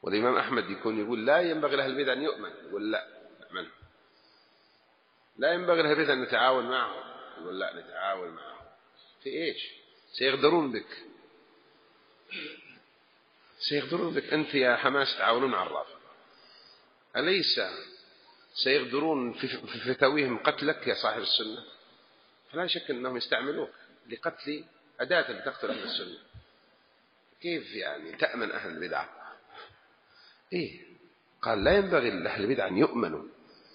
والإمام أحمد يقول لا ينبغي لأهل البدع أن يؤمن، يقول لا نأمنه. لا ينبغي لأهل البدع أن نتعاون معهم، يقول لا نتعاون معهم. في إيش؟ سيغدرون بك، سيغدرون بك. أنت يا حماس تعاونون مع الرافضة، أليس سيغدرون في فتاويهم قتلك يا صاحب السنة؟ فلا شك أنهم يستعملوك لقتل أداة لتقتل أهل السنة. كيف يعني تأمن أهل البدعة؟ إيه؟ قال لا ينبغي لأهل البدعة أن يؤمنوا،